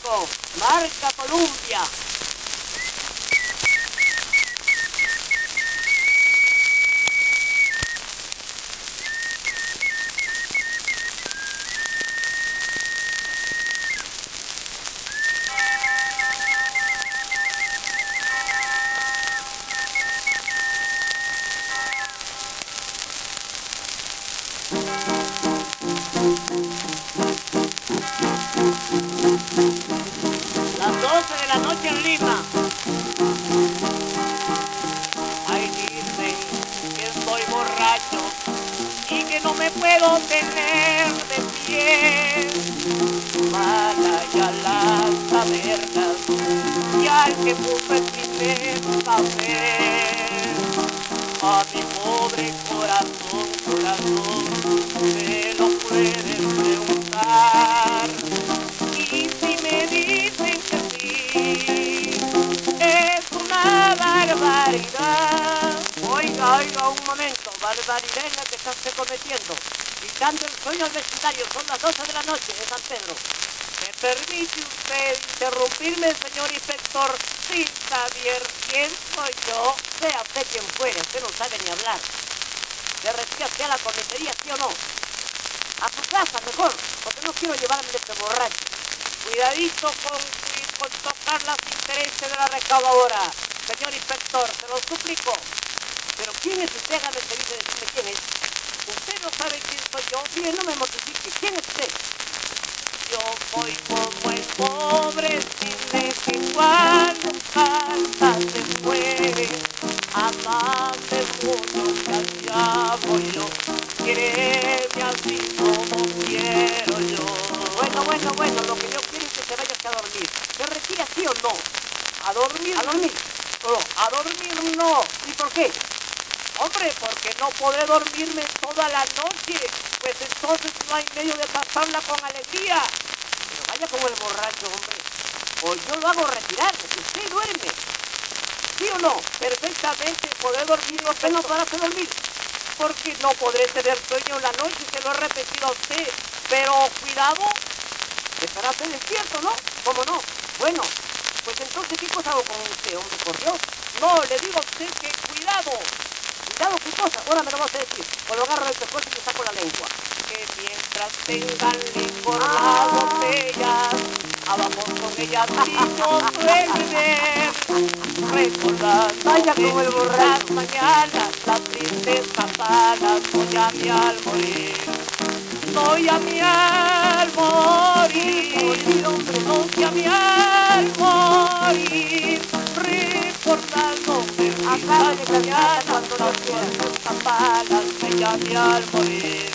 México, marca Columbia. Las 12 de la noche en Lima. Ay, dicen que estoy borracho y que no me puedo tener de pie. Mala ya las tabernas y al que puso el primer café. A mi pobre corazón, me lo pueden preguntar. Y si me dicen que sí, es una barbaridad. Oiga, un momento, barbaridad en la que está usted cometiendo. Quitando el sueño al vecindario, son las 12 de la noche de San Pedro. ¿Me permite usted interrumpirme, señor inspector, sin saber quién soy yo? Sea usted quien fuere, usted no sabe ni hablar. ¿Se retira usted a la comisaría, sí o no? A su casa, mejor, porque no quiero llevarme de este borracho. Cuidadito con tocar los intereses de la recaudadora. Señor inspector, se lo suplico. Pero ¿quién es usted? Hágame el servicio de decirme quién es. Usted no sabe quién soy yo. Mire, no me mortifique. ¿Quién es usted? Yo soy como el pobre cine que cuando canta se muere. Amante mucho que allá voy yo. Quererme así como quiero yo. Bueno, lo que yo quiero es que se vaya a dormir. ¿Se retira sí o no? ¿A dormir? ¿A dormir? No, a dormir no. ¿Y por qué? Hombre, porque no podré dormirme toda la noche, pues entonces no hay medio de pasarla con alegría. Pero vaya como el borracho, hombre. O yo lo hago retirarse, que usted duerme. ¿Sí o no? Perfectamente, podré dormir, usted no podrá dormir. Porque no podré tener sueño en la noche, se lo he repetido a usted. Pero cuidado, estará usted despierto, ¿no? ¿Cómo no? Bueno, pues entonces, ¿qué cosa hago con usted, hombre, por Dios? No, le digo a usted que cuidado. Cuidado, ¿qué cosa? Ahora me lo vas a decir. O lo agarro del pescuezo y le saco la lengua. Que mientras tengan licor las botellas, abajo con ellas mismos duermen. Recordando vaya como el borracho. Mañana las tristezas palas voy a mi al morir. Soy a mi al morir, hombre, soy a mi al morir, recordando que acá de mañana cuando las puertas palas me llame al morir.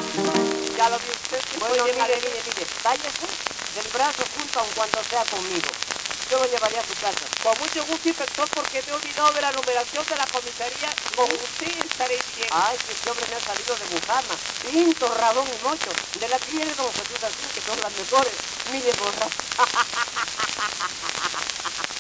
Ya lo vi usted, bueno, mire, váyase del brazo junto aun cuando sea conmigo. Yo lo llevaría a su casa. Con mucho gusto, inspector, porque me he olvidado de la numeración de la comisaría. Con usted estaré bien. Ay, que este hombre me ha salido de Bujama. Pinto, Radón y Mocho. De la que viene don Jesús Azul, que son las mejores. Mire, borra.